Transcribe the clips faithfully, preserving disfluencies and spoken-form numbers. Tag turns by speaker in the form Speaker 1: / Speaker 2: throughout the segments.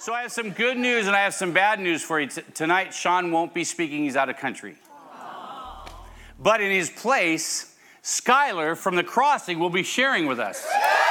Speaker 1: So I have some good news and I have some bad news for you. T- tonight, Sean won't be speaking. He's out of country. But in his place, Skylar from The Crossing will be sharing with us.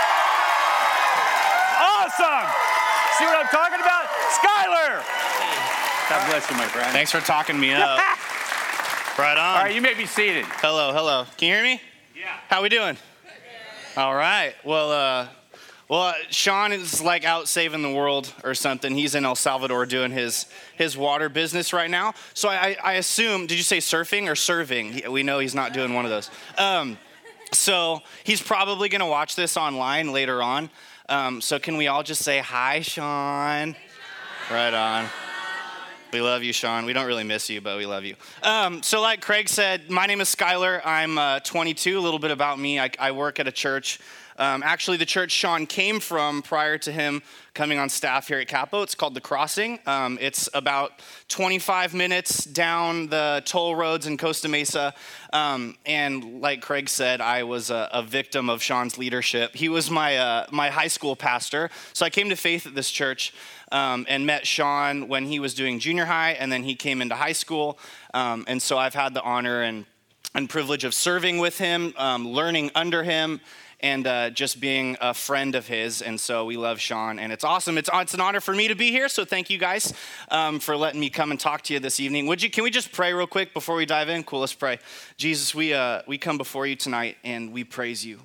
Speaker 1: Awesome! See what I'm talking about? Skylar! God bless you, my friend.
Speaker 2: Thanks for talking me up. Right on.
Speaker 1: All right, you may be seated.
Speaker 2: Hello, hello. Can you hear me?
Speaker 1: Yeah.
Speaker 2: How we doing? All right. Well, uh, well, uh, Sean is like out saving the world or something. He's in El Salvador doing his his water business right now. So I, I assume, did you say surfing or serving? We know he's not doing one of those. Um, so he's probably going to watch this online later on. Um, so can we all just say hi, Sean? Right on. We love you, Sean. We don't really miss you, but we love you. Um, so like Craig said, my name is Skylar. I'm uh, twenty-two. A little bit about me. I, I work at a church. Um, actually, the church Sean came from prior to him coming on staff here at Capo. It's called The Crossing. Um, it's about twenty-five minutes down the toll roads in Costa Mesa. Um, and like Craig said, I was a, a victim of Sean's leadership. He was my uh, my high school pastor. So I came to faith at this church. Um, and met Sean when he was doing junior high, and then he came into high school. Um, and so I've had the honor and, and privilege of serving with him, um, learning under him, and uh, just being a friend of his. And so we love Sean, and it's awesome. It's, it's an honor for me to be here, so thank you guys um, for letting me come and talk to you this evening. Would you? Can we just pray real quick before we dive in? Cool, let's pray. Jesus, we uh, we come before you tonight, and we praise you.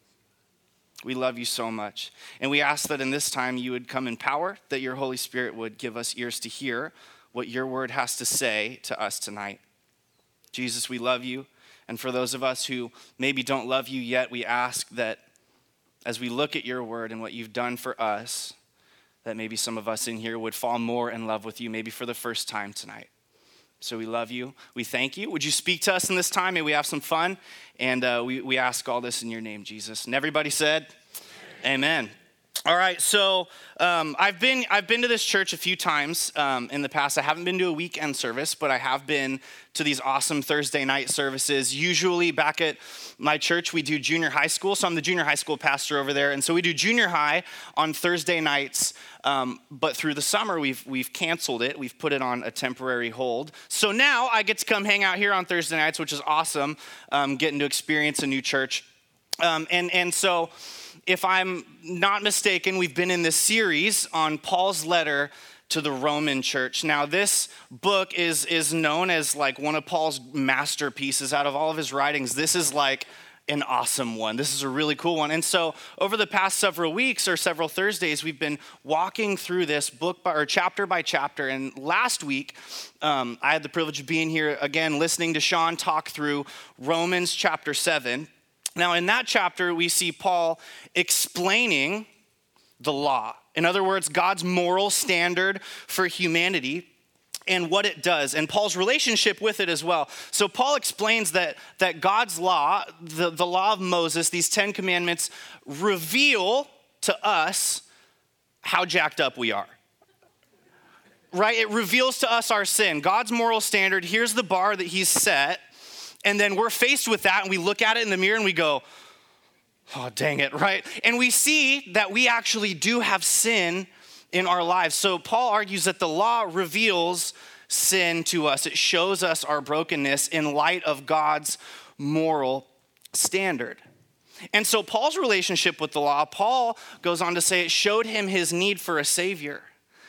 Speaker 2: We love you so much. And we ask that in this time you would come in power, that your Holy Spirit would give us ears to hear what your word has to say to us tonight. Jesus, we love you. And for those of us who maybe don't love you yet, we ask that as we look at your word and what you've done for us, that maybe some of us in here would fall more in love with you, maybe for the first time tonight. So we love you. We thank you. Would you speak to us in this time? May we have some fun. And uh, we, we ask all this in your name, Jesus. And everybody said, amen. Amen. All right, so um, I've been I've been to this church a few times um, in the past. I haven't been to a weekend service, but I have been to these awesome Thursday night services. Usually back at my church, we do junior high school. So I'm the junior high school pastor over there. And so we do junior high on Thursday nights. Um, but through the summer, we've we've canceled it. We've put it on a temporary hold. So now I get to come hang out here on Thursday nights, which is awesome, um, getting to experience a new church. Um, and, and so if I'm not mistaken, we've been in this series on Paul's letter to the Roman church. Now, this book is, is known as like one of Paul's masterpieces out of all of his writings. This is like an awesome one. This is a really cool one. And so over the past several weeks or several Thursdays, we've been walking through this book by, or chapter by chapter. And last week, um, I had the privilege of being here again, listening to Sean talk through Romans chapter seven. Now, in that chapter, we see Paul explaining the law. In other words, God's moral standard for humanity and what it does, and Paul's relationship with it as well. So Paul explains that, that God's law, the, the law of Moses, these Ten Commandments, reveal to us how jacked up we are. Right? It reveals to us our sin. God's moral standard, here's the bar that he's set. And then we're faced with that, and we look at it in the mirror, and we go, oh, dang it, right? And we see that we actually do have sin in our lives. So Paul argues that the law reveals sin to us. It shows us our brokenness in light of God's moral standard. And so Paul's relationship with the law, Paul goes on to say it showed him his need for a savior.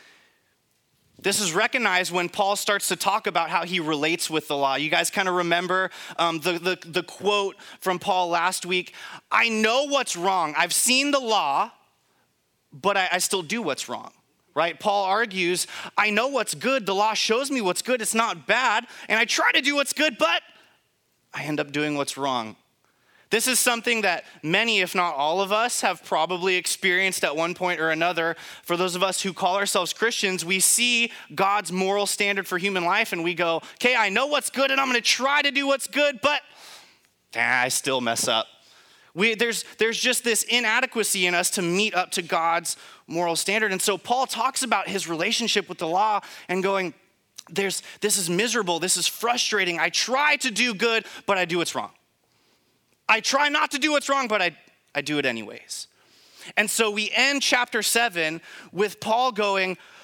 Speaker 2: This is recognized when Paul starts to talk about how he relates with the law. You guys kind of remember um, the, the, the quote from Paul last week. I know what's wrong. I've seen the law, but I, I still do what's wrong, right? Paul argues, I know what's good. The law shows me what's good. It's not bad. And I try to do what's good, but I end up doing what's wrong. This is something that many, if not all of us, have probably experienced at one point or another. For those of us who call ourselves Christians, we see God's moral standard for human life and we go, okay, I know what's good and I'm gonna try to do what's good, but ah, I still mess up. We, there's, there's just this inadequacy in us to meet up to God's moral standard. And so Paul talks about his relationship with the law and going, There's, this is miserable, this is frustrating. I try to do good, but I do what's wrong. I try not to do what's wrong, but I, I do it anyways. And so we end chapter seven with Paul going,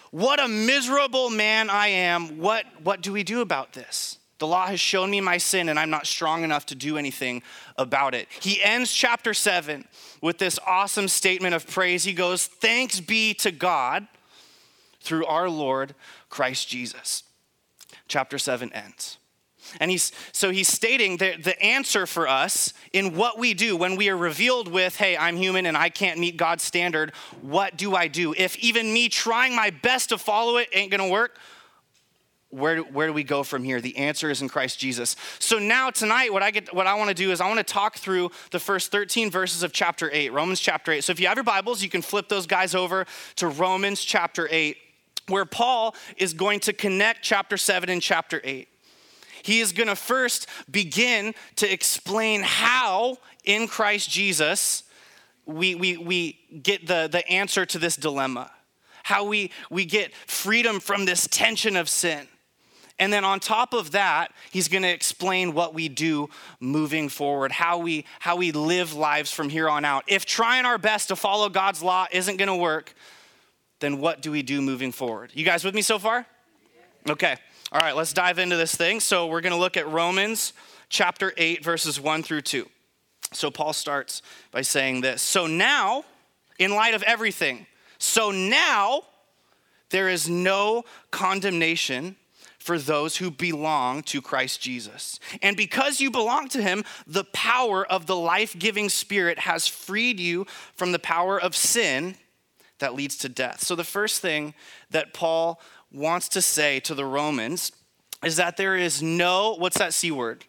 Speaker 2: what a miserable man I am. What, what do we do about this? The law has shown me my sin and I'm not strong enough to do anything about it. He ends chapter seven with this awesome statement of praise. He goes, thanks be to God through our Lord Christ Jesus. Chapter seven ends. And he's so he's stating that the answer for us in what we do when we are revealed with, hey, I'm human and I can't meet God's standard. What do I do? If even me trying my best to follow it ain't gonna work, where, where do we go from here? The answer is in Christ Jesus. So now tonight, what I get, what I wanna do is I wanna talk through the first thirteen verses of chapter eight, Romans chapter eight. So if you have your Bibles, you can flip those guys over to Romans chapter eight, where Paul is going to connect chapter seven and chapter eight. He is going to first begin to explain how in Christ Jesus we, we, we get the, the answer to this dilemma, how we, we get freedom from this tension of sin. And then on top of that, he's going to explain what we do moving forward, how we, how we live lives from here on out. If trying our best to follow God's law isn't going to work, then what do we do moving forward? You guys with me so far? Okay. All right, let's dive into this thing. So we're going to look at Romans chapter eight, verses one through two. So Paul starts by saying this. So now, in light of everything, so now there is no condemnation for those who belong to Christ Jesus. And because you belong to him, the power of the life-giving Spirit has freed you from the power of sin that leads to death. So the first thing that Paul wants to say to the Romans is that there is no, what's that C word?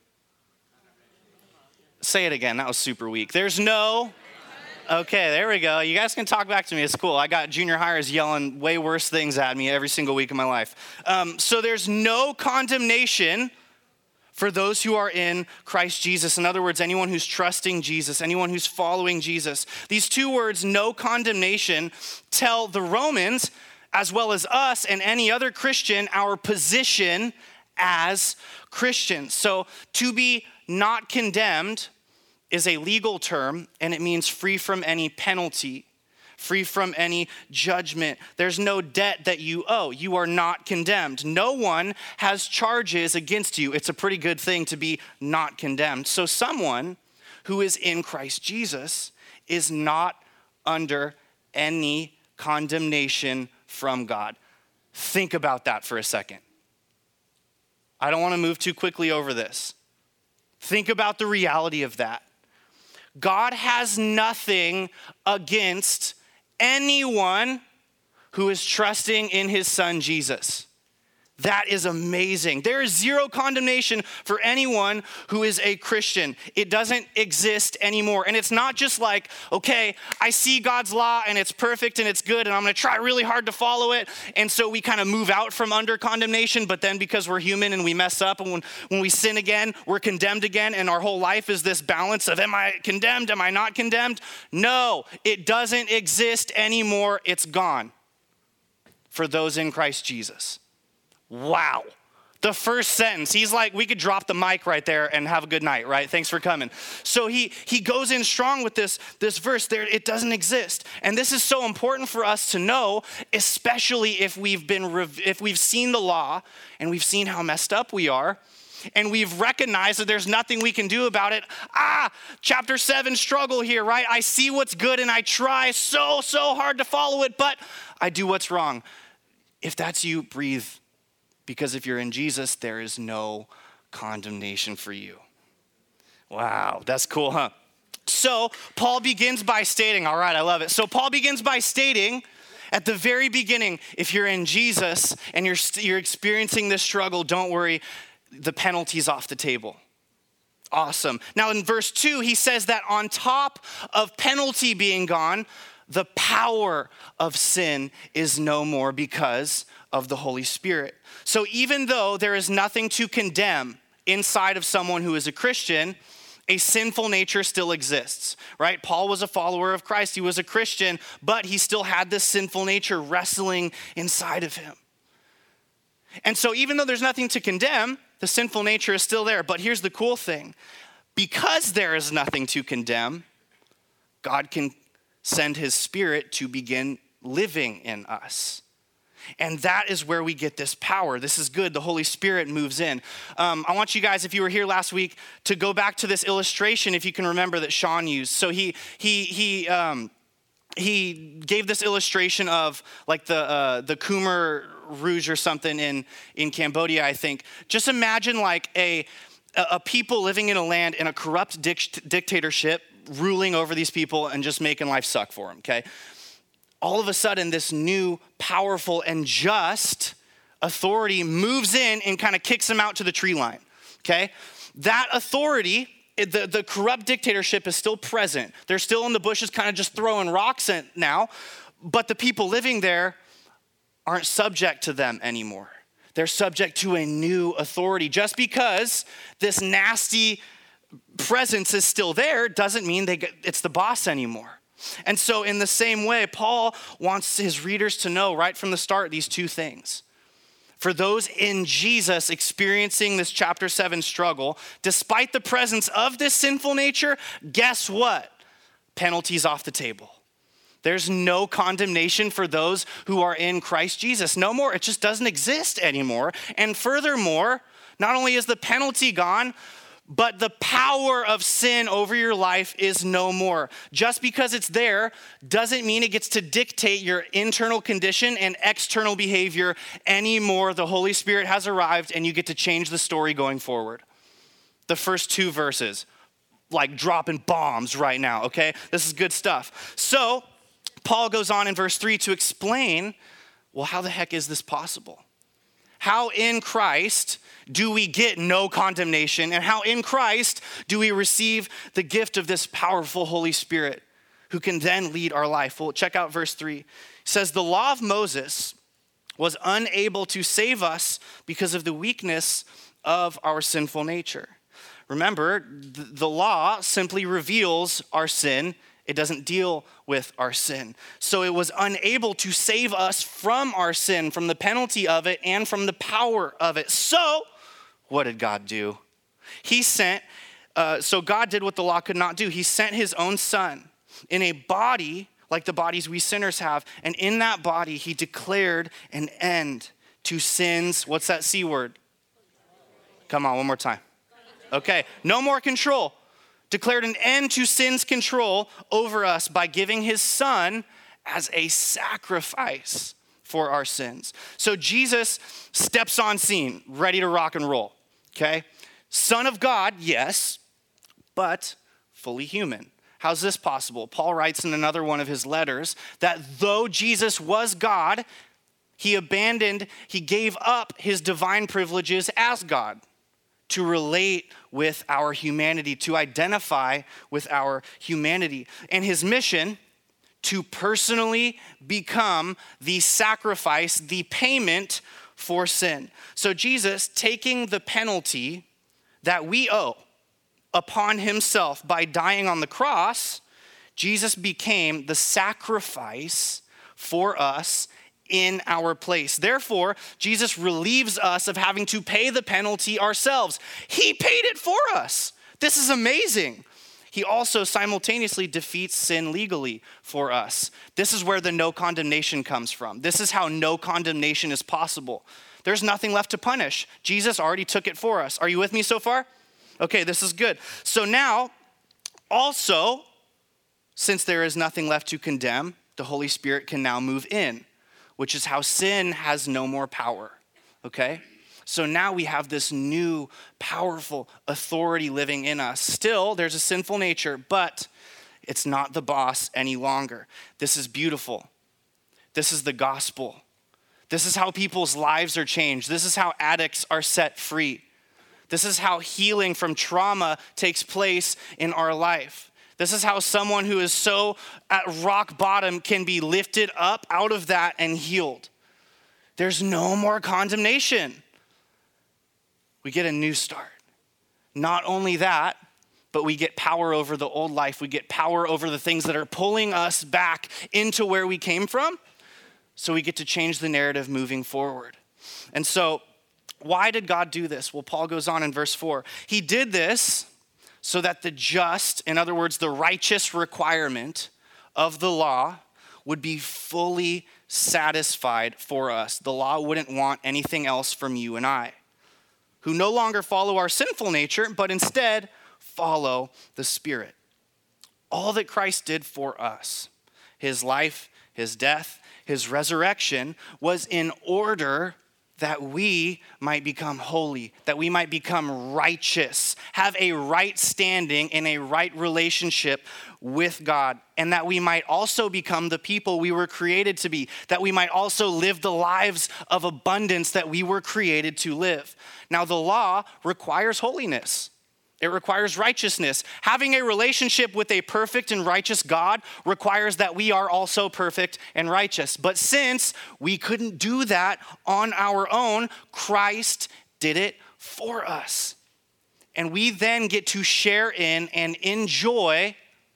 Speaker 2: Say it again, that was super weak. There's no, okay, there we go. You guys can talk back to me, it's cool. I got junior hires yelling way worse things at me every single week of my life. Um, so there's no condemnation for those who are in Christ Jesus. In other words, anyone who's trusting Jesus, anyone who's following Jesus. These two words, no condemnation, tell the Romans, as well as us and any other Christian, our position as Christians. So to be not condemned is a legal term, and it means free from any penalty, free from any judgment. There's no debt that you owe. You are not condemned. No one has charges against you. It's a pretty good thing to be not condemned. So someone who is in Christ Jesus is not under any condemnation from God. Think about that for a second. I don't want to move too quickly over this. Think about the reality of that. God has nothing against anyone who is trusting in his son Jesus. That is amazing. There is zero condemnation for anyone who is a Christian. It doesn't exist anymore. And it's not just like, okay, I see God's law and it's perfect and it's good and I'm gonna try really hard to follow it. And so we kind of move out from under condemnation, but then because we're human and we mess up and when, when we sin again, we're condemned again and our whole life is this balance of am I condemned, am I not condemned? No, it doesn't exist anymore. It's gone for those in Christ Jesus. Wow. The first sentence, he's like, we could drop the mic right there and have a good night, right? Thanks for coming. So he he goes in strong with this, this verse there. It doesn't exist. And this is so important for us to know, especially if we've been, if we've seen the law and we've seen how messed up we are and we've recognized that there's nothing we can do about it. Ah, chapter seven struggle here, right? I see what's good and I try so, so hard to follow it, but I do what's wrong. If that's you, breathe. Because if you're in Jesus, there is no condemnation for you. Wow, that's cool, huh? So Paul begins by stating, all right, I love it. So Paul begins by stating at the very beginning, if you're in Jesus and you're, you're experiencing this struggle, don't worry, the penalty's off the table. Awesome. Now in verse two, he says that on top of penalty being gone, the power of sin is no more because of the Holy Spirit. So even though there is nothing to condemn inside of someone who is a Christian, a sinful nature still exists, right? Paul was a follower of Christ. He was a Christian, but he still had this sinful nature wrestling inside of him. And so even though there's nothing to condemn, the sinful nature is still there. But here's the cool thing. Because there is nothing to condemn, God can send his Spirit to begin living in us. And that is where we get this power. This is good. The Holy Spirit moves in. Um, I want you guys, if you were here last week, to go back to this illustration, if you can remember, that Sean used. So he he he um, he gave this illustration of like the uh, the Khmer Rouge or something in in Cambodia, I think. Just imagine like a a people living in a land in a corrupt dic- dictatorship, ruling over these people and just making life suck for them. Okay. All of a sudden, this new, powerful, and just authority moves in and kind of kicks them out to the tree line, okay? That authority, the, the corrupt dictatorship is still present. They're still in the bushes kind of just throwing rocks in now, but the people living there aren't subject to them anymore. They're subject to a new authority. Just because this nasty presence is still there doesn't mean they get, it's the boss anymore. And so in the same way, Paul wants his readers to know right from the start these two things. For those in Jesus experiencing this chapter seven struggle, despite the presence of this sinful nature, guess what? Penalty's off the table. There's no condemnation for those who are in Christ Jesus. No more. It just doesn't exist anymore. And furthermore, not only is the penalty gone, but the power of sin over your life is no more. Just because it's there doesn't mean it gets to dictate your internal condition and external behavior anymore. The Holy Spirit has arrived and you get to change the story going forward. The first two verses, like dropping bombs right now, okay? This is good stuff. So Paul goes on in verse three to explain, well, how the heck is this possible? How in Christ do we get no condemnation? And how in Christ do we receive the gift of this powerful Holy Spirit who can then lead our life? Well, check out verse three. It says, the law of Moses was unable to save us because of the weakness of our sinful nature. Remember, the law simply reveals our sin. It doesn't deal with our sin. So it was unable to save us from our sin, from the penalty of it, and from the power of it. So what did God do? He sent, uh, so God did what the law could not do. He sent his own son in a body like the bodies we sinners have. And in that body, he declared an end to sin's, what's that C word? Come on, one more time. Okay, no more control. Declared an end to sin's control over us by giving his son as a sacrifice for our sins. So Jesus steps on scene, ready to rock and roll, okay? Son of God, yes, but fully human. How's this possible? Paul writes in another one of his letters that though Jesus was God, he abandoned, he gave up his divine privileges as God to relate with our humanity, to identify with our humanity. And his mission, to personally become the sacrifice, the payment for sin. So Jesus, taking the penalty that we owe upon himself by dying on the cross, Jesus became the sacrifice for us in our place. Therefore, Jesus relieves us of having to pay the penalty ourselves. He paid it for us. This is amazing. He also simultaneously defeats sin legally for us. This is where the no condemnation comes from. This is how no condemnation is possible. There's nothing left to punish. Jesus already took it for us. Are you with me so far? Okay, this is good. So now, also, since there is nothing left to condemn, the Holy Spirit can now move in, which is how sin has no more power, okay? So now we have this new, powerful authority living in us. Still, there's a sinful nature, but it's not the boss any longer. This is beautiful. This is the gospel. This is how people's lives are changed. This is how addicts are set free. This is how healing from trauma takes place in our life. This is how someone who is so at rock bottom can be lifted up out of that and healed. There's no more condemnation. We get a new start. Not only that, but we get power over the old life. We get power over the things that are pulling us back into where we came from. So we get to change the narrative moving forward. And so, why did God do this? Well, Paul goes on in verse four. He did this so that the just, in other words, the righteous requirement of the law would be fully satisfied for us. The law wouldn't want anything else from you and I, who no longer follow our sinful nature, but instead follow the Spirit. All that Christ did for us, his life, his death, his resurrection, was in order that we might become holy, that we might become righteous, have a right standing in a right relationship with God, and that we might also become the people we were created to be, that we might also live the lives of abundance that we were created to live. Now, the law requires holiness. It requires righteousness. Having a relationship with a perfect and righteous God requires that we are also perfect and righteous. But since we couldn't do that on our own, Christ did it for us. And we then get to share in and enjoy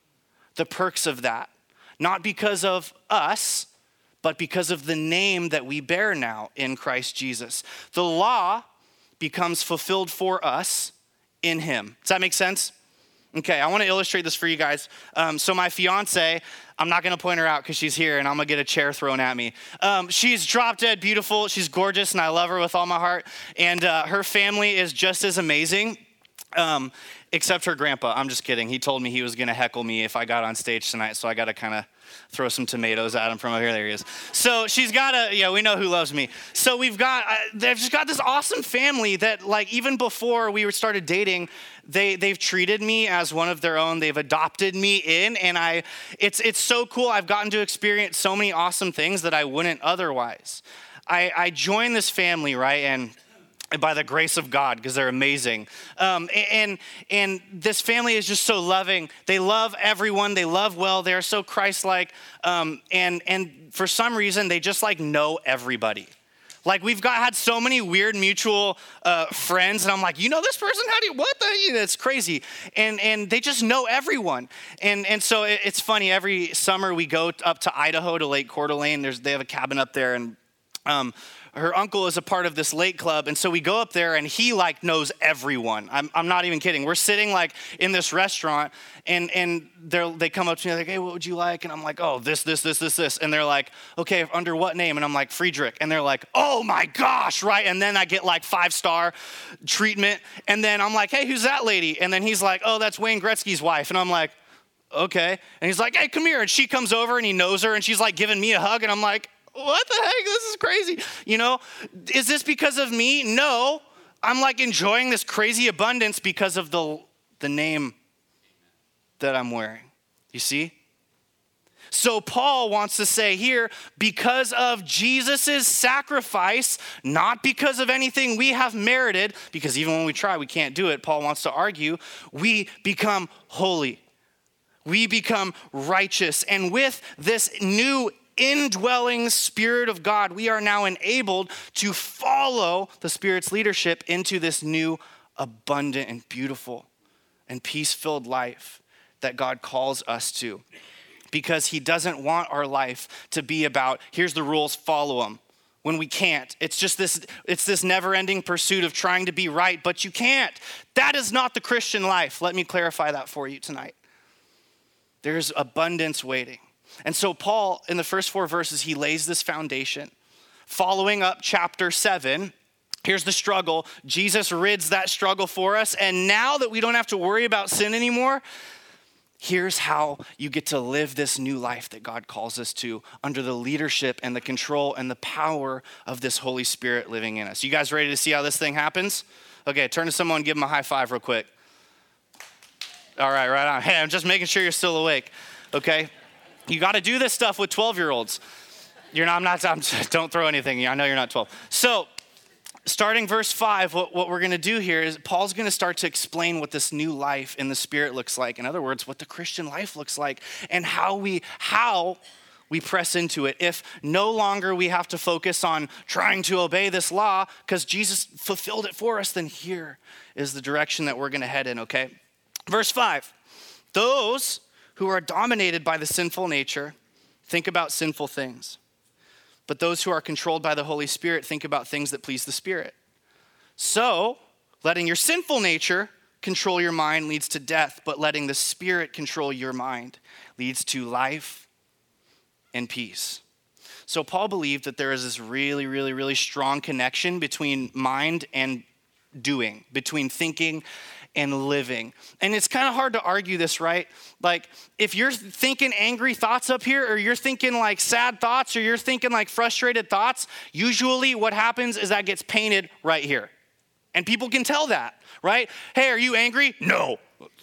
Speaker 2: the perks of that. Not because of us, but because of the name that we bear now in Christ Jesus. The law becomes fulfilled for us in him. Does that make sense? Okay, I want to illustrate this for you guys. Um, so my fiance, I'm not going to point her out because she's here and I'm going to get a chair thrown at me. Um, she's drop dead beautiful. She's gorgeous and I love her with all my heart. And uh, her family is just as amazing, um, except her grandpa. I'm just kidding. He told me he was going to heckle me if I got on stage tonight, so I got to kind of throw some tomatoes at him from over here. There he is. So she's got a, yeah, we know who loves me. So we've got, uh, they've just got this awesome family that, like, even before we were started dating, they, they've treated me as one of their own. They've adopted me in, and I, it's, it's so cool. I've gotten to experience so many awesome things that I wouldn't otherwise. I, I joined this family, right, and by the grace of God, because they're amazing. Um, and, and this family is just so loving. They love everyone. They love well. They're so Christ-like. Um, and, and for some reason, they just like know everybody. Like we've got had so many weird mutual uh, friends, and I'm like, you know this person? How do you, what the, you know, it's crazy. And and they just know everyone. And and so it, it's funny, every summer we go up to Idaho to Lake Coeur d'Alene. There's, they have a cabin up there, and um, her uncle is a part of this lake club. And so we go up there and he like knows everyone. I'm, I'm not even kidding. We're sitting like in this restaurant and, and they're, they come up to me like, hey, what would you like? And I'm like, oh, this, this, this, this, this. And they're like, okay, under what name? And I'm like, Friedrich. And they're like, oh my gosh, right? And then I get like five star treatment. And then I'm like, hey, who's that lady? And then he's like, oh, that's Wayne Gretzky's wife. And I'm like, okay. And he's like, hey, come here. And she comes over and he knows her and she's like giving me a hug. And I'm like, what the heck? This is crazy. You know, is this because of me? No. I'm like enjoying this crazy abundance because of the, the name that I'm wearing. You see? So Paul wants to say here, because of Jesus' sacrifice, not because of anything we have merited, because even when we try, we can't do it. Paul wants to argue, we become holy. We become righteous. And with this new indwelling Spirit of God, we are now enabled to follow the Spirit's leadership into this new, abundant, and beautiful and peace-filled life that God calls us to. Because he doesn't want our life to be about, here's the rules, follow them. When we can't. It's just this, it's this never-ending pursuit of trying to be right, but you can't. That is not the Christian life. Let me clarify that for you tonight. There's abundance waiting. And so Paul, in the first four verses, he lays this foundation. Following up chapter seven, here's the struggle. Jesus rids that struggle for us. And now that we don't have to worry about sin anymore, here's how you get to live this new life that God calls us to under the leadership and the control and the power of this Holy Spirit living in us. You guys ready to see how this thing happens? Okay, turn to someone and give them a high five real quick. All right, right on. Hey, I'm just making sure you're still awake, okay? You got to do this stuff with twelve-year-olds. You're not, I'm not, I'm, don't throw anything. I know you're not twelve. So starting verse five, what, what we're going to do here is Paul's going to start to explain what this new life in the Spirit looks like. In other words, what the Christian life looks like and how we, how we press into it. If no longer we have to focus on trying to obey this law because Jesus fulfilled it for us, then here is the direction that we're going to head in, okay? Verse five, those who are dominated by the sinful nature think about sinful things. But those who are controlled by the Holy Spirit think about things that please the Spirit. So, letting your sinful nature control your mind leads to death, but letting the Spirit control your mind leads to life and peace. So Paul believed that there is this really, really, really strong connection between mind and doing, between thinking and living. And it's kind of hard to argue this, right? Like if you're thinking angry thoughts up here, or you're thinking like sad thoughts, or you're thinking like frustrated thoughts, usually what happens is that gets painted right here. And people can tell that, right? Hey, are you angry? No.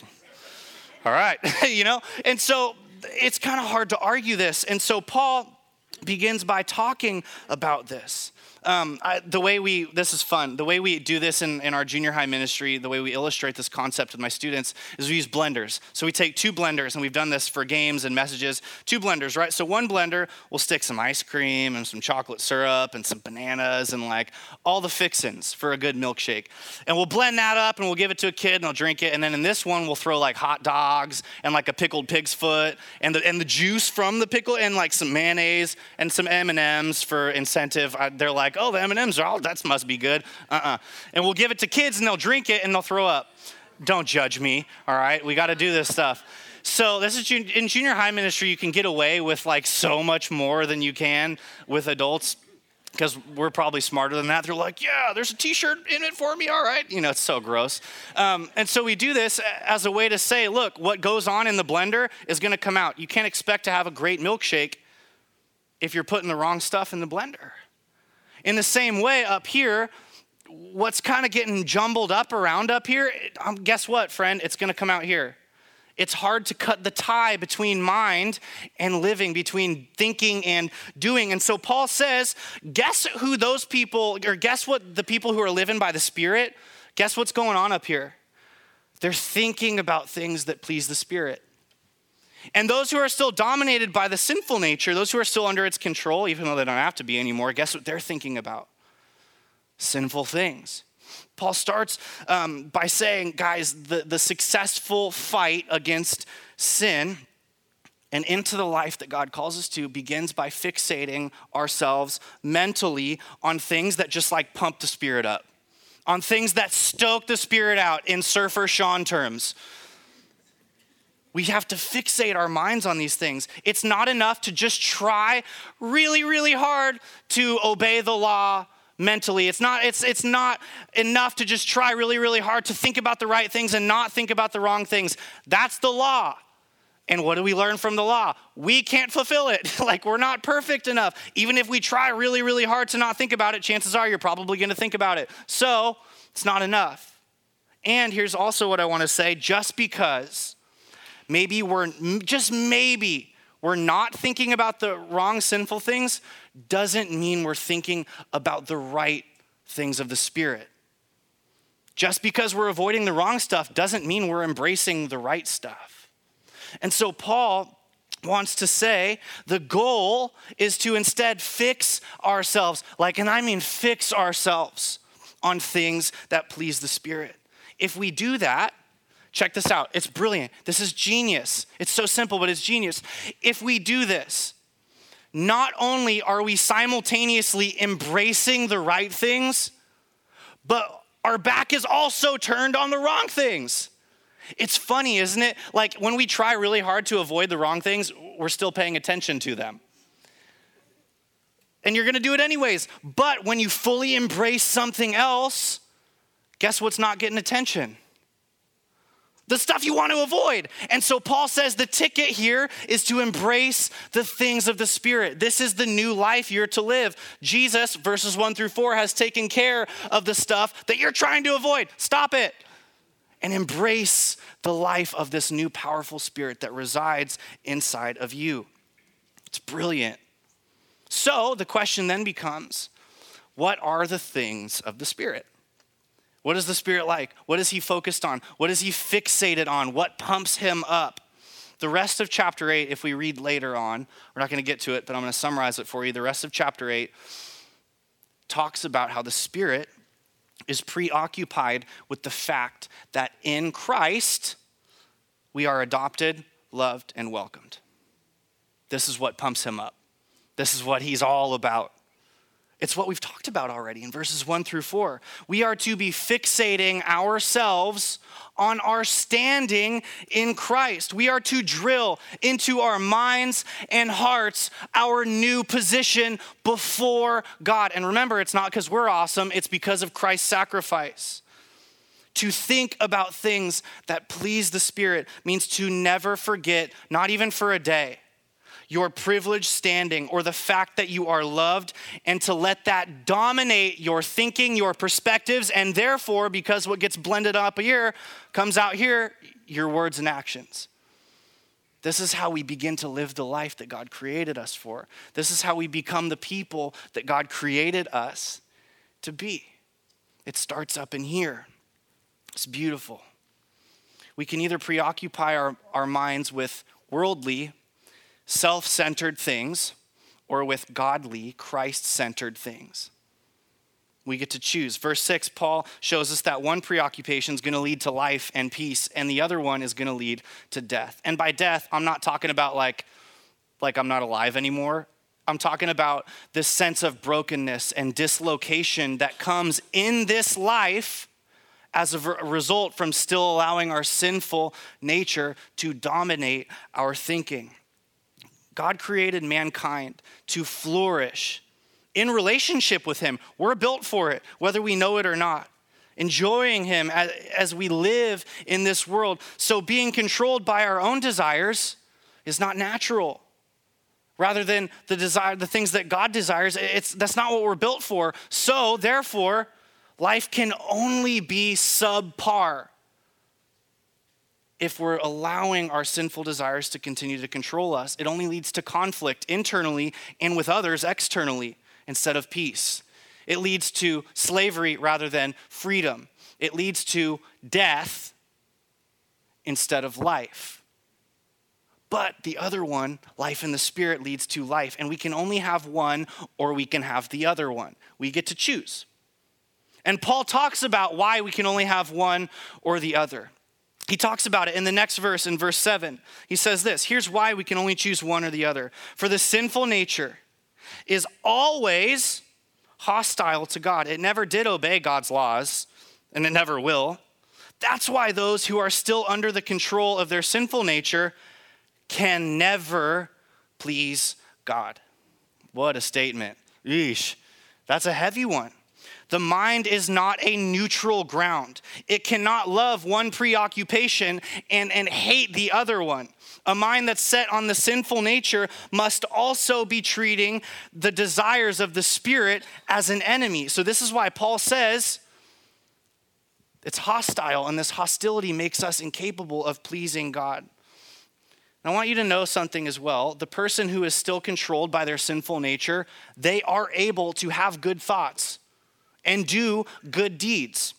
Speaker 2: All right, you know? And so it's kind of hard to argue this. And so Paul begins by talking about this. Um, I, the way we, this is fun, the way we do this in, in our junior high ministry, the way we illustrate this concept with my students is we use blenders. So we take two blenders, and we've done this for games and messages, two blenders, right? So one blender will stick some ice cream and some chocolate syrup and some bananas and like all the fixins for a good milkshake. And we'll blend that up and we'll give it to a kid and they'll drink it. And then in this one, we'll throw like hot dogs and like a pickled pig's foot and the, and the juice from the pickle and like some mayonnaise and some M and M's for incentive. I, they're like, oh, the M and M's are all, that must be good. Uh-uh. And we'll give it to kids and they'll drink it and they'll throw up. Don't judge me, all right? We got to do this stuff. So this is in junior high ministry, you can get away with like so much more than you can with adults because we're probably smarter than that. They're like, yeah, there's a t-shirt in it for me, all right. You know, it's so gross. Um, and so we do this as a way to say, look, what goes on in the blender is going to come out. You can't expect to have a great milkshake if you're putting the wrong stuff in the blender. In the same way, up here, what's kind of getting jumbled up around up here, um, guess what, friend? It's going to come out here. It's hard to cut the tie between mind and living, between thinking and doing. And so Paul says, guess who those people, or guess what the people who are living by the Spirit, guess what's going on up here? They're thinking about things that please the Spirit. And those who are still dominated by the sinful nature, those who are still under its control, even though they don't have to be anymore, guess what they're thinking about? Sinful things. Paul starts um, by saying, guys, the, the successful fight against sin and into the life that God calls us to begins by fixating ourselves mentally on things that just like pump the Spirit up, on things that stoke the Spirit out in Surfer Sean terms. We have to fixate our minds on these things. It's not enough to just try really, really hard to obey the law mentally. It's not, it's, it's not enough to just try really, really hard to think about the right things and not think about the wrong things. That's the law. And what do we learn from the law? We can't fulfill it. Like we're not perfect enough. Even if we try really, really hard to not think about it, chances are you're probably going to think about it. So it's not enough. And here's also what I want to say. Just because maybe we're, just maybe we're not thinking about the wrong sinful things doesn't mean we're thinking about the right things of the Spirit. Just because we're avoiding the wrong stuff doesn't mean we're embracing the right stuff. And so Paul wants to say the goal is to instead fix ourselves, like, and I mean fix ourselves on things that please the Spirit. If we do that, check this out. It's brilliant. This is genius. It's so simple, but it's genius. If we do this, not only are we simultaneously embracing the right things, but our back is also turned on the wrong things. It's funny, isn't it? Like when we try really hard to avoid the wrong things, we're still paying attention to them. And you're going to do it anyways. But when you fully embrace something else, guess what's not getting attention? The stuff you want to avoid. And so Paul says the ticket here is to embrace the things of the Spirit. This is the new life you're to live. Jesus, verses one through four, has taken care of the stuff that you're trying to avoid. Stop it. And embrace the life of this new powerful Spirit that resides inside of you. It's brilliant. So the question then becomes, what are the things of the Spirit? What is the Spirit like? What is he focused on? What is he fixated on? What pumps him up? The rest of chapter eight, if we read later on, we're not going to get to it, but I'm going to summarize it for you. The rest of chapter eight talks about how the Spirit is preoccupied with the fact that in Christ, we are adopted, loved, and welcomed. This is what pumps him up. This is what he's all about. It's what we've talked about already in verses one through four. We are to be fixating ourselves on our standing in Christ. We are to drill into our minds and hearts our new position before God. And remember, it's not because we're awesome, it's because of Christ's sacrifice. To think about things that please the Spirit means to never forget, not even for a day, your privileged standing or the fact that you are loved, and to let that dominate your thinking, your perspectives, and therefore, because what gets blended up here comes out here, your words and actions. This is how we begin to live the life that God created us for. This is how we become the people that God created us to be. It starts up in here. It's beautiful. We can either preoccupy our, our minds with worldly, self-centered things or with godly, Christ-centered things. We get to choose. Verse six, Paul shows us that one preoccupation is going to lead to life and peace, and the other one is going to lead to death. And by death, I'm not talking about like, like I'm not alive anymore. I'm talking about this sense of brokenness and dislocation that comes in this life as a result from still allowing our sinful nature to dominate our thinking. God created mankind to flourish in relationship with him. We're built for it, whether we know it or not. Enjoying him as, as we live in this world. So being controlled by our own desires is not natural. Rather than the desire, the things that God desires, it's that's not what we're built for. So therefore, life can only be subpar if we're allowing our sinful desires to continue to control us. It only leads to conflict internally and with others externally instead of peace. It leads to slavery rather than freedom. It leads to death instead of life. But the other one, life in the Spirit, leads to life. And we can only have one or we can have the other one. We get to choose. And Paul talks about why we can only have one or the other. He talks about it in the next verse, in verse seven. He says this, here's why we can only choose one or the other. For the sinful nature is always hostile to God. It never did obey God's laws, and it never will. That's why those who are still under the control of their sinful nature can never please God. What a statement. Eesh, that's a heavy one. The mind is not a neutral ground. It cannot love one preoccupation and, and hate the other one. A mind that's set on the sinful nature must also be treating the desires of the Spirit as an enemy. So this is why Paul says it's hostile, and this hostility makes us incapable of pleasing God. And I want you to know something as well. The person who is still controlled by their sinful nature, they are able to have good thoughts and do good deeds.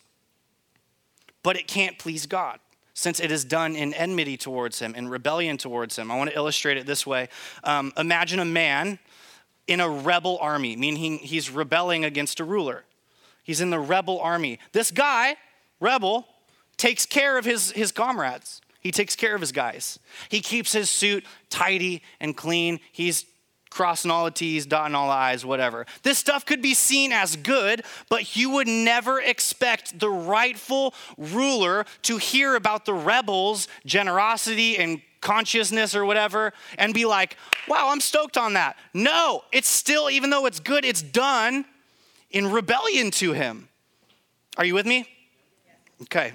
Speaker 2: But it can't please God, since it is done in enmity towards him, in rebellion towards him. I want to illustrate it this way. Um, imagine a man in a rebel army, meaning he's rebelling against a ruler. He's in the rebel army. This guy, rebel, takes care of his, his comrades. He takes care of his guys. He keeps his suit tidy and clean. He's crossing all the T's, dotting all the I's, whatever. This stuff could be seen as good, but you would never expect the rightful ruler to hear about the rebels' generosity and consciousness or whatever and be like, wow, I'm stoked on that. No, it's still, even though it's good, it's done in rebellion to him. Are you with me? Okay.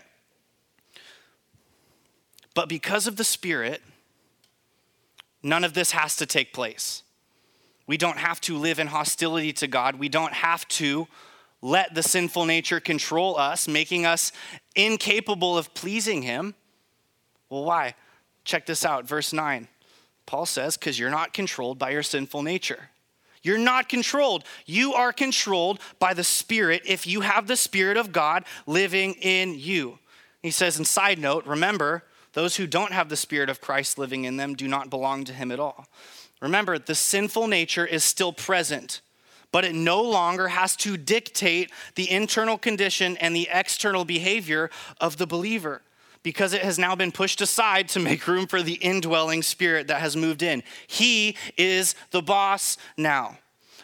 Speaker 2: But because of the Spirit, none of this has to take place. We don't have to live in hostility to God. We don't have to let the sinful nature control us, making us incapable of pleasing him. Well, why? Check this out, verse nine. Paul says, because you're not controlled by your sinful nature. You're not controlled. You are controlled by the Spirit if you have the Spirit of God living in you. He says, and side note, remember, those who don't have the Spirit of Christ living in them do not belong to him at all. Remember, the sinful nature is still present, but it no longer has to dictate the internal condition and the external behavior of the believer, because it has now been pushed aside to make room for the indwelling Spirit that has moved in. He is the boss now.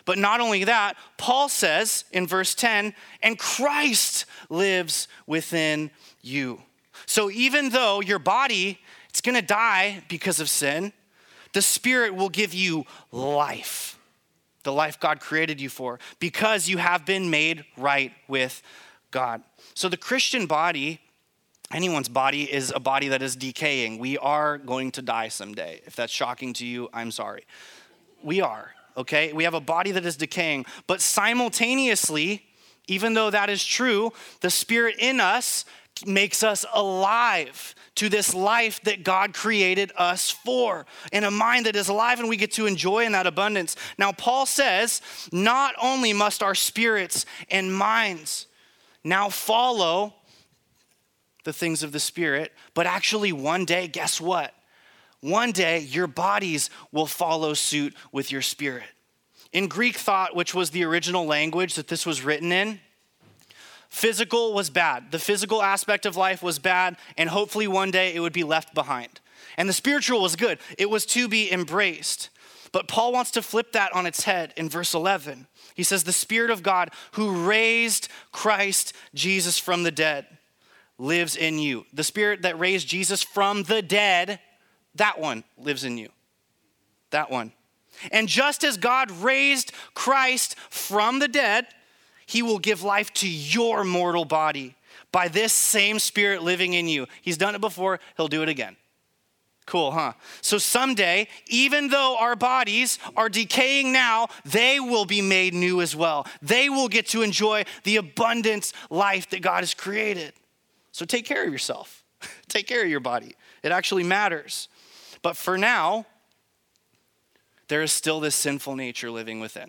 Speaker 2: But not only that, Paul says in verse ten, and Christ lives within you. So even though your body, it's gonna die because of sin, the Spirit will give you life, the life God created you for, because you have been made right with God. So the Christian body, anyone's body, is a body that is decaying. We are going to die someday. If that's shocking to you, I'm sorry. We are. Okay, we have a body that is decaying, but simultaneously, even though that is true, the Spirit in us makes us alive to this life that God created us for, and a mind that is alive and we get to enjoy in that abundance. Now, Paul says, not only must our spirits and minds now follow the things of the Spirit, but actually one day, guess what? One day, your bodies will follow suit with your spirit. In Greek thought, which was the original language that this was written in, physical was bad. The physical aspect of life was bad, and hopefully one day it would be left behind. And the spiritual was good. It was to be embraced. But Paul wants to flip that on its head in verse eleven. He says, the Spirit of God who raised Christ Jesus from the dead lives in you. The Spirit that raised Jesus from the dead, that one lives in you. That one. And just as God raised Christ from the dead, he will give life to your mortal body by this same Spirit living in you. He's done it before, he'll do it again. Cool, huh? So someday, even though our bodies are decaying now, they will be made new as well. They will get to enjoy the abundant life that God has created. So take care of yourself. Take care of your body. It actually matters. But for now, there is still this sinful nature living within.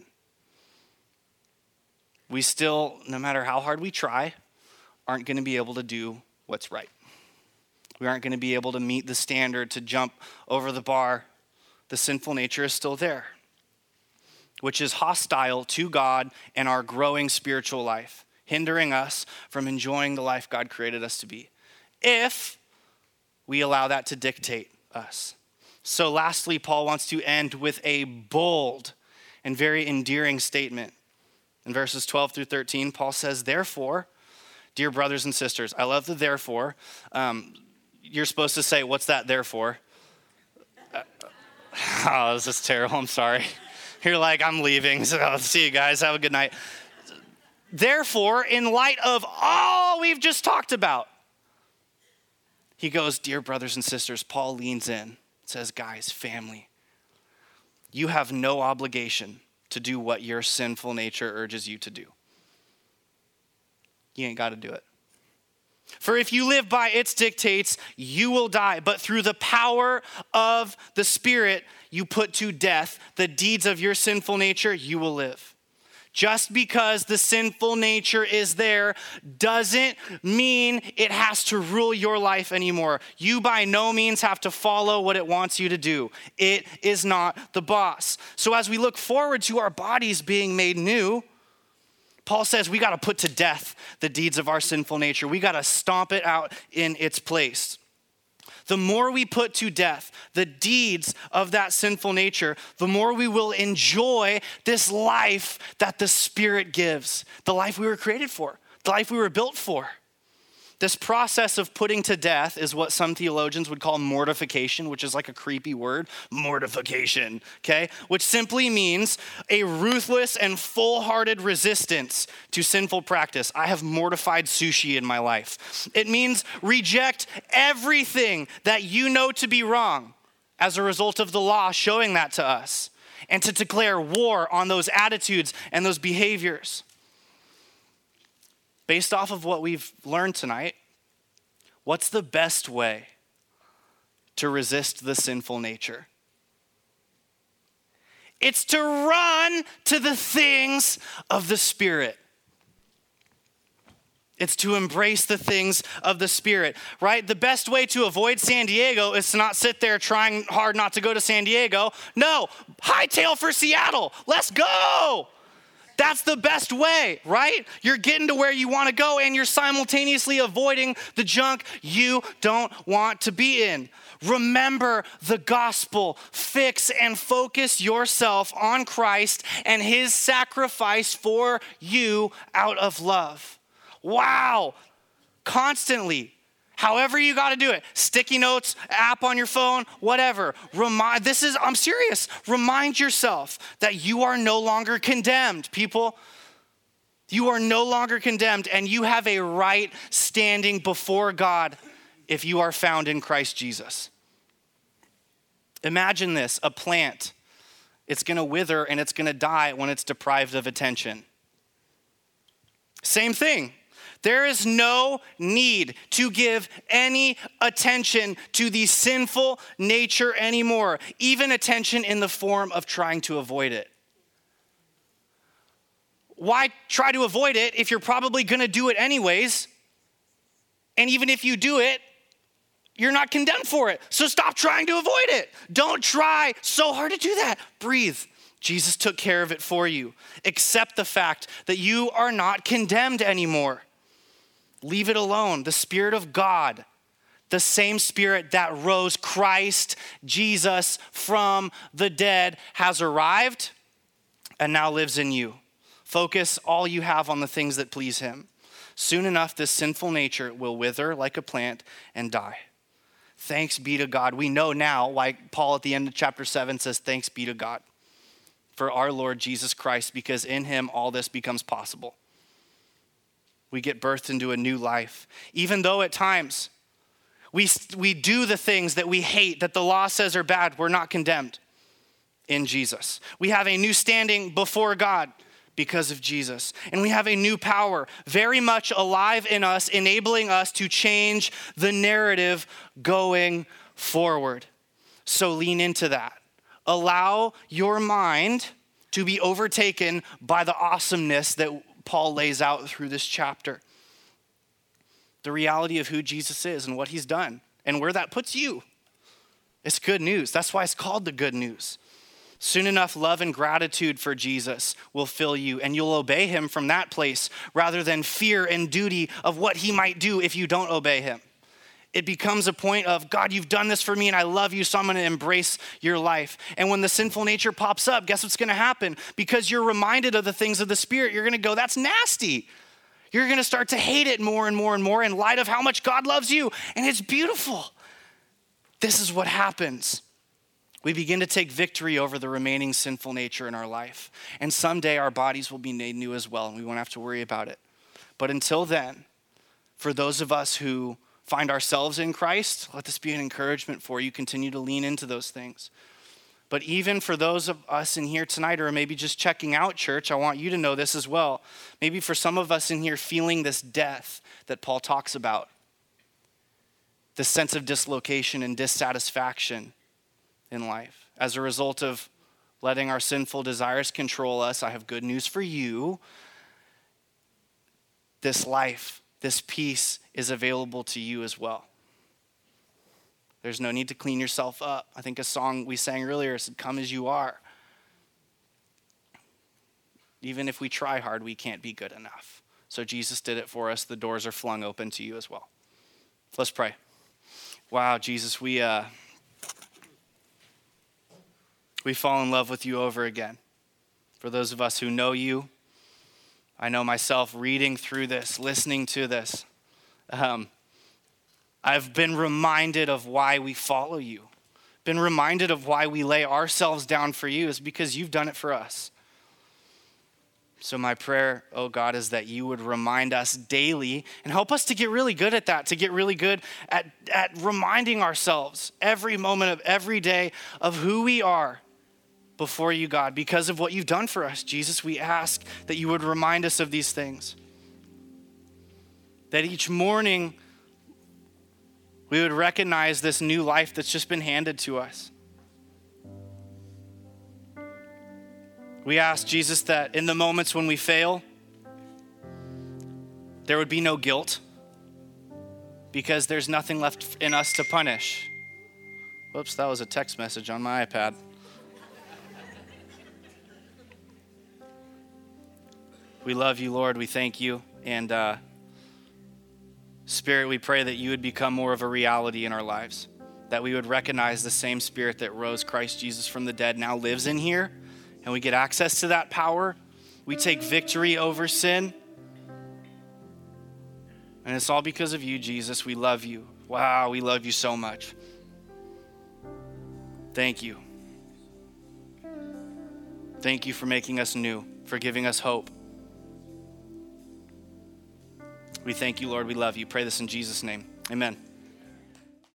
Speaker 2: We still, no matter how hard we try, aren't going to be able to do what's right. We aren't going to be able to meet the standard to jump over the bar. The sinful nature is still there, which is hostile to God and our growing spiritual life, hindering us from enjoying the life God created us to be, if we allow that to dictate us. So lastly, Paul wants to end with a bold and very endearing statement. In verses twelve through thirteen, Paul says, therefore, dear brothers and sisters, I love the therefore. Um, you're supposed to say, what's that therefore? Uh, oh, this is terrible, I'm sorry. You're like, I'm leaving, so I'll see you guys, have a good night. Therefore, in light of all we've just talked about, he goes, dear brothers and sisters, Paul leans in, says, guys, family, you have no obligation to do what your sinful nature urges you to do. You ain't got to do it. For if you live by its dictates, you will die. But through the power of the Spirit, you put to death the deeds of your sinful nature, you will live. Just because the sinful nature is there doesn't mean it has to rule your life anymore. You by no means have to follow what it wants you to do. It is not the boss. So as we look forward to our bodies being made new, Paul says we got to put to death the deeds of our sinful nature. We got to stomp it out in its place. The more we put to death the deeds of that sinful nature, the more we will enjoy this life that the Spirit gives, the life we were created for, the life we were built for. This process of putting to death is what some theologians would call mortification, which is like a creepy word, mortification, okay? Which simply means a ruthless and full-hearted resistance to sinful practice. I have mortified sushi in my life. It means reject everything that you know to be wrong as a result of the law showing that to us, and to declare war on those attitudes and those behaviors. Based off of what we've learned tonight, what's the best way to resist the sinful nature? It's to run to the things of the Spirit. It's to embrace the things of the Spirit, right? The best way to avoid San Diego is to not sit there trying hard not to go to San Diego. No, hightail for Seattle. Let's go. That's the best way, right? You're getting to where you want to go and you're simultaneously avoiding the junk you don't want to be in. Remember the gospel. Fix and focus yourself on Christ and his sacrifice for you out of love. Wow. Constantly. However you got to do it. Sticky notes, app on your phone, whatever. Remind, this is, I'm serious. Remind yourself that you are no longer condemned, people. You are no longer condemned, and you have a right standing before God if you are found in Christ Jesus. Imagine this, a plant. It's going to wither and it's going to die when it's deprived of attention. Same thing. There is no need to give any attention to the sinful nature anymore, even attention in the form of trying to avoid it. Why try to avoid it if you're probably going to do it anyways? And even if you do it, you're not condemned for it. So stop trying to avoid it. Don't try so hard to do that. Breathe. Jesus took care of it for you. Accept the fact that you are not condemned anymore. Leave it alone. The Spirit of God, the same Spirit that rose Christ Jesus from the dead, has arrived and now lives in you. Focus all you have on the things that please him. Soon enough, this sinful nature will wither like a plant and die. Thanks be to God. We know now why Paul at the end of chapter seven says, thanks be to God for our Lord Jesus Christ, because in him all this becomes possible. We get birthed into a new life. Even though at times we, we do the things that we hate, that the law says are bad, we're not condemned in Jesus. We have a new standing before God because of Jesus. And we have a new power very much alive in us, enabling us to change the narrative going forward. So lean into that. Allow your mind to be overtaken by the awesomeness that Paul lays out through this chapter. The reality of who Jesus is and what he's done and where that puts you. It's good news. That's why it's called the good news. Soon enough, love and gratitude for Jesus will fill you, and you'll obey him from that place rather than fear and duty of what he might do if you don't obey him. It becomes a point of, God, you've done this for me and I love you, so I'm going to embrace your life. And when the sinful nature pops up, guess what's going to happen? Because you're reminded of the things of the Spirit, you're going to go, that's nasty. You're going to start to hate it more and more and more in light of how much God loves you. And it's beautiful. This is what happens. We begin to take victory over the remaining sinful nature in our life. And someday our bodies will be made new as well, and we won't have to worry about it. But until then, for those of us who find ourselves in Christ, let this be an encouragement for you. Continue to lean into those things. But even for those of us in here tonight, or maybe just checking out church, I want you to know this as well. Maybe for some of us in here feeling this death that Paul talks about, this sense of dislocation and dissatisfaction in life as a result of letting our sinful desires control us, I have good news for you. This life, this peace is available to you as well. There's no need to clean yourself up. I think a song we sang earlier said, come as you are. Even if we try hard, we can't be good enough. So Jesus did it for us. The doors are flung open to you as well. Let's pray. Wow, Jesus, we uh, we fall in love with you over again. For those of us who know you, I know myself reading through this, listening to this, um, I've been reminded of why we follow you. Been reminded of why we lay ourselves down for you is because you've done it for us. So my prayer, oh God, is that you would remind us daily and help us to get really good at that, to get really good at, at reminding ourselves every moment of every day of who we are before you, God, because of what you've done for us. Jesus, we ask that you would remind us of these things. That each morning we would recognize this new life that's just been handed to us. We ask, Jesus, that in the moments when we fail, there would be no guilt because there's nothing left in us to punish. Whoops, that was a text message on my iPad. We love you, Lord. We thank you. And uh, Spirit, we pray that you would become more of a reality in our lives, that we would recognize the same Spirit that rose Christ Jesus from the dead now lives in here, and we get access to that power. We take victory over sin. And it's all because of you, Jesus. We love you. Wow, we love you so much. Thank you. Thank you for making us new, for giving us hope. We thank you, Lord. We love you. Pray this in Jesus' name. Amen.